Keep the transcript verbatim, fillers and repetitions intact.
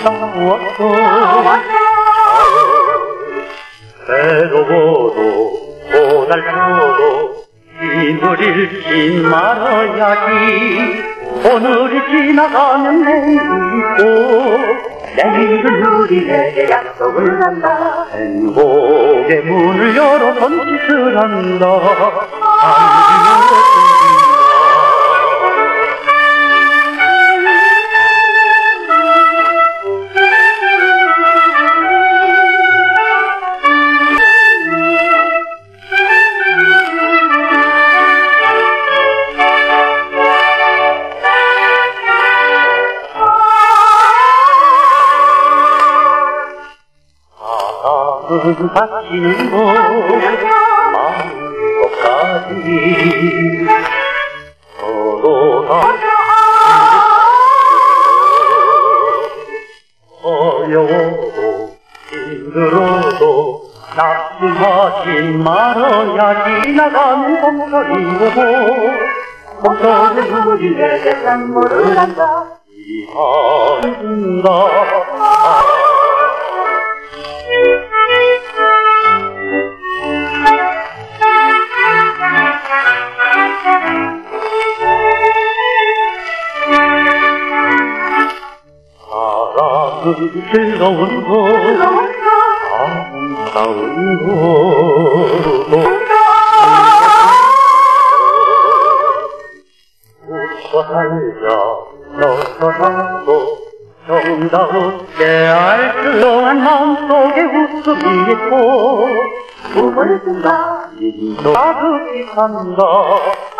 싸웠어. 외로워도 고달퍼도 힘을 잃지 말아야지. 오늘이 지나가면 내일이 있고 내일은 우리에게 약속을 한다. 행복의 문을 열어 손짓을 한다. 사랑은 바치는 것 마음 것까지 서로가 어려워도 힘들어도 낙심하지 말아야지. 나가는 봄소리고 봄소리 우리에게 선물을 한다. 이한다. 즐거운 것, 아름다운 것, 웃고 살자, 너서 살고, 정다운게 알뜰한 마음속에 웃음이 있고, 꿈을 꾼다, 인도 가득히 산다.